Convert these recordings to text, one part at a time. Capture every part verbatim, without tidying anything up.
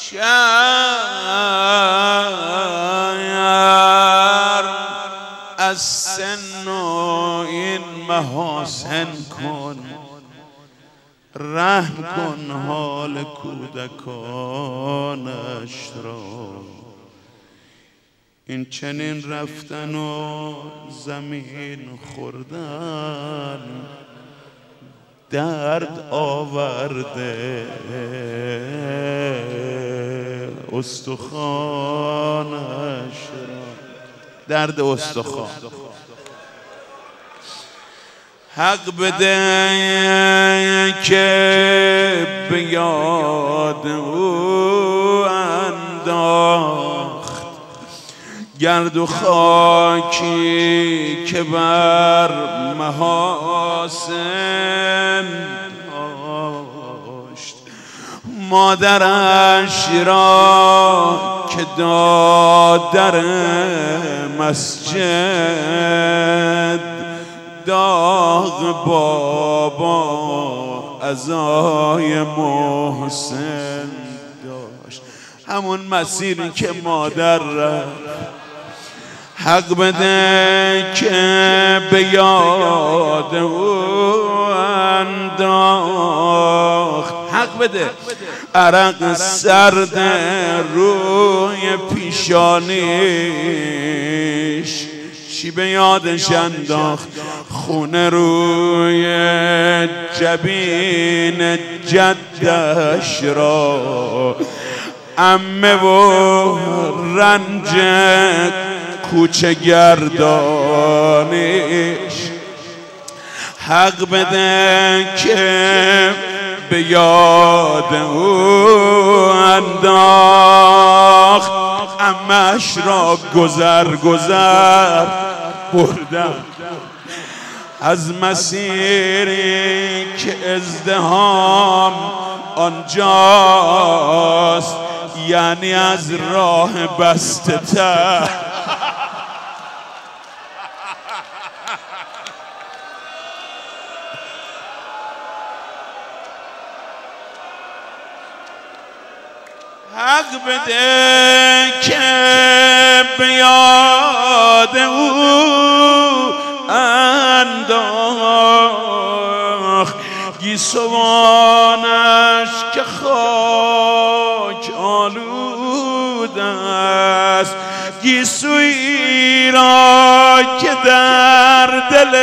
شرم از سن و این محاسن کن، رحم کن حال کودکانش را. این چنین رفتن و زمین خوردن درد آورده استخوانش را، درد استخوان. حق بده که به یاد او انداخت گرد و خاکی که بر محاسن داشت. مادرش را که داد در مسجد، داغ بابا عزای محسن داشت. همون مسیری که مادر رفت. حق بده که به یاد او انداخت، حق بده عرق سرد روی پیشانیش، چی به یادش انداخت؟ خونه روی جبین جدش را، عمه و رنج کوچه گردانیش. حق بده که به یاد او انداخت عمه‌اش را گذر گذر بردم از مسیری که ازدحام آنجاست، یعنی از راه بسته تر. حق بده که به یاد او انداخت گیسوانش که خاک آلود است، گیسویی را که در دل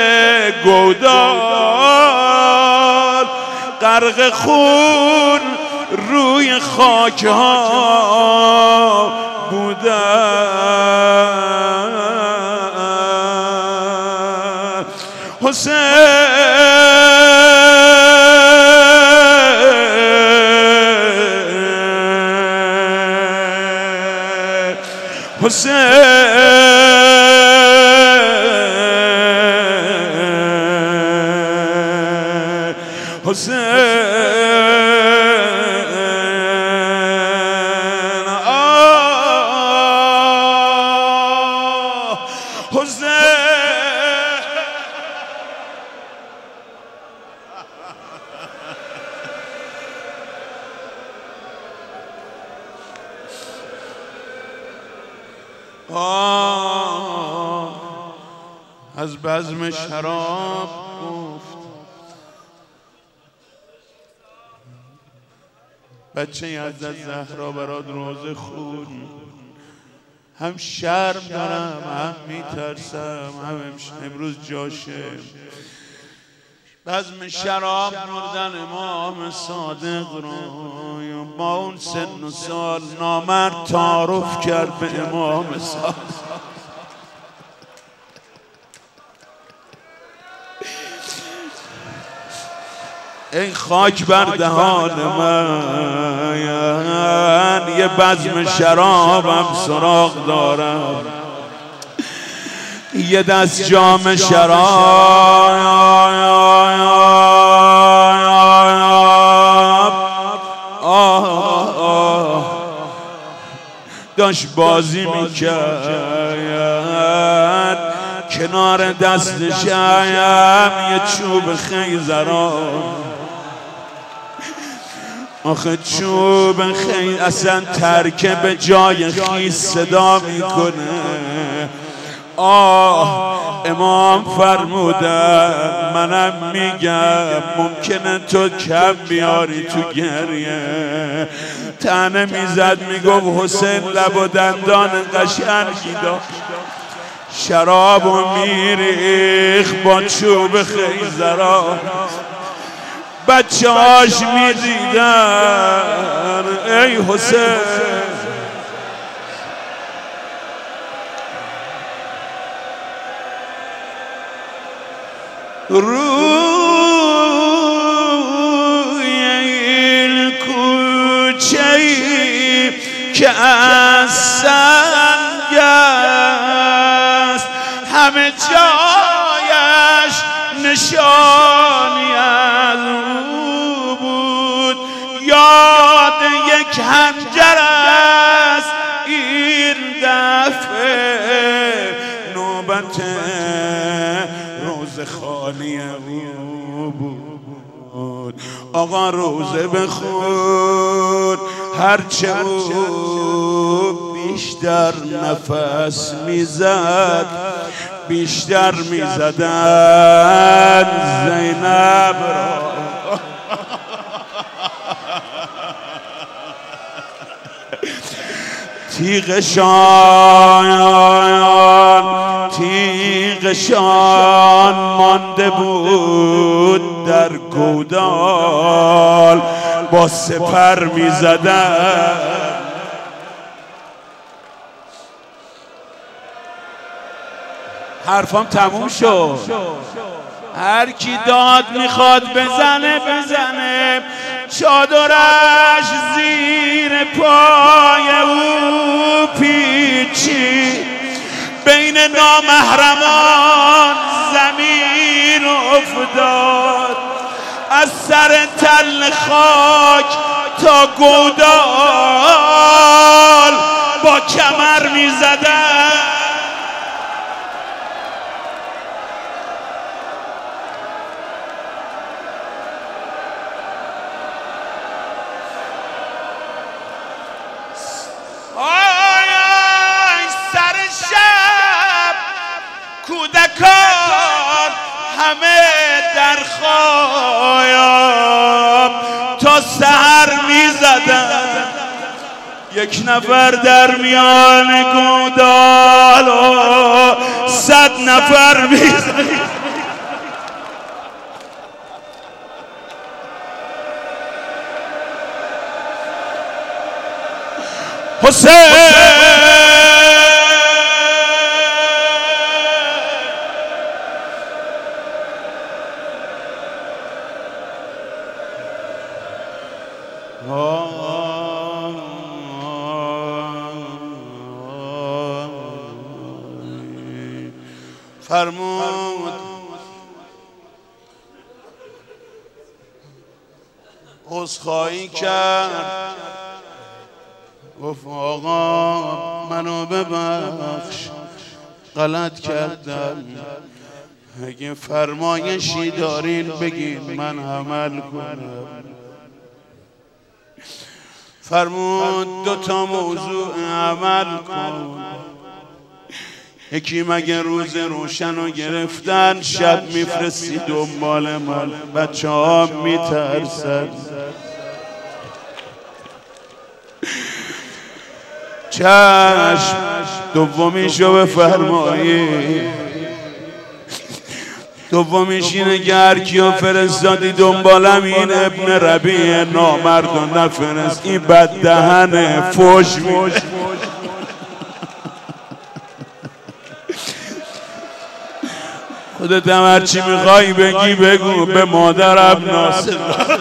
گودال غرق خون روی خاک ها بوده. حسین حسین حسین آه از بزم شراب گفت بچه حضرت زهرا برات روزه خون، هم شرم دارم هم میترسم هم امروز جاشه. بزم شراب بردن امام صادق رو، با اون سن و سال نامرد تعارف کرد به امام صادق. ای خاک بر دهان من، یه بزم شرابم سراغ دارم، یه دست جام شراب داشت بازی میکرد، کنار دستش هم یه چوب خیزران. آخه چوب خیلی اصلا ترکه به جای خیس صدا میکنه. آه امام فرمودن منم میگم ممکنه تو کم بیاری تو گریه. تنه میزد میگفت حسین لب و دندان قشنگی داشت، شراب و میریخ با چوب خیزرا، بچه هاش میدیدن ای حسین. روی این کوچه‌ای که از سنگ است همه جایش نشانی از او بود، یاد یک خنجر است این دفعه نوبت روز خالی او بود. آقا روزه بخون هرچه او بیشتر نفس میزد بیشتر میزدن زینب را. تیغشان تیغشان مانده بود در گودال، با سپر میزدن. حرفام تموم شد. هر کی داد میخواد بزنه بزنه، چادرش زیر پای او پیچی، بین نامحرمان زمین افتاد، از سر تل خاک تا گودال با کمر میزدن. کودکان همه در خایاب تا سحر میزدن، یک نفر در میان گودال و صد نفر میزدن. حسین فرمود عذرخواهی کرد، گفت آقا منو ببخش غلط کردم، اگه فرمایشی دارین بگین من عمل کنم. فرمود دو تا موضوع عمل کن، یکی مگه روز روشن رو گرفتن شب میفرستی دنبال من، بچه ها میترسن. چشم. دومیشو بفرمایی. دومیش اینه که هر کیو فرستادی دنبالم این ابن ربیع نامرد و نفرست، این بد دهنه فوش میده. خودت هم هرچی میخوای بگی بگو، به مادرم ناصر.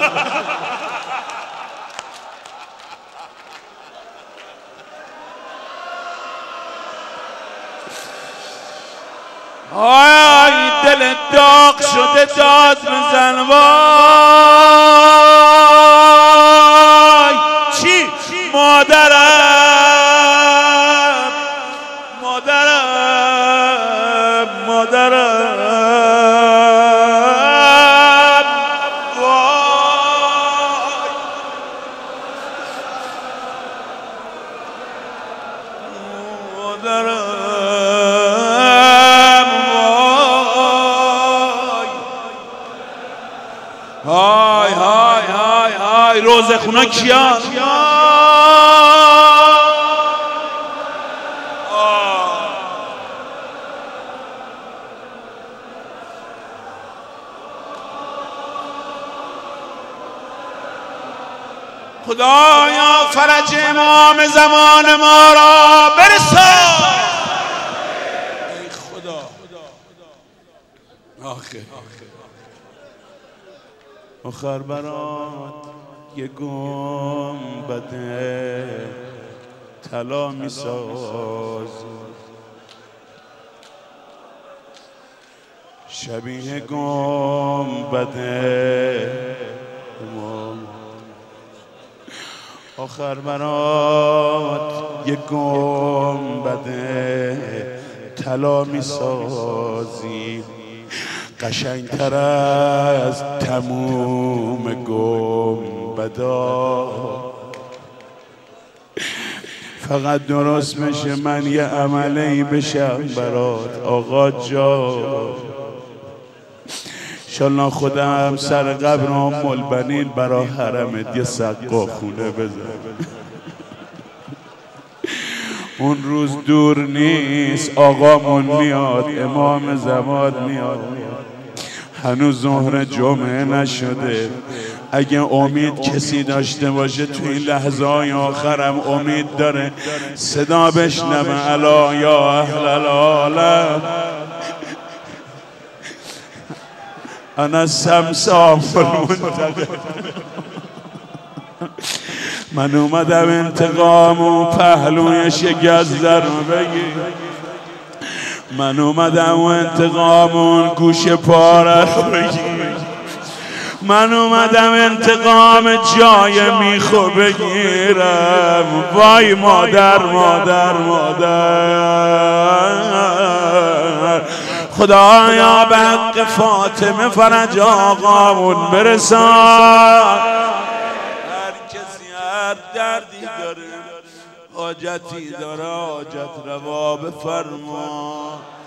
آی دل داغ شده داد بزن وای. چی؟ مادرم مادرم مادرم وای. های های های های روزه خونا کیان؟ خدایا فرج امام زمان ما را برسان. ای خدا آخه آخر برات یه گنبد طلا میساز، شبیه گنبد امام. آخر برات یه گنبد طلا میسازی، قشنگتر از تموم گنبدا. فقط درست میشه من یه عملی بشم برات آقا جان. انشالله خودم سر قبر ام البنین برا حرمت یه سقا خونه بزن. اون روز دور نیست آقامون میاد، امام زمان میاد. هنوز ظهر جمعه نشده. اگه امید کسی داشته باشه تو این لحظه های آخرم امید داره صدا بشنوه الا یا اهل العالم انا سمسام المنتقم. من اومدم انتقام و پهلوی شگزده رو بگیر. من اومدم و انتقام اون گوش پاره رو بگیر. من اومدم انتقام جای میخو بگیرم. وای مادر مادر مادر. خدایا به حق فاطمه فرج آقامون برسان. هر کسی هر دردی داره حاجتی داره حاجت روا بفرما.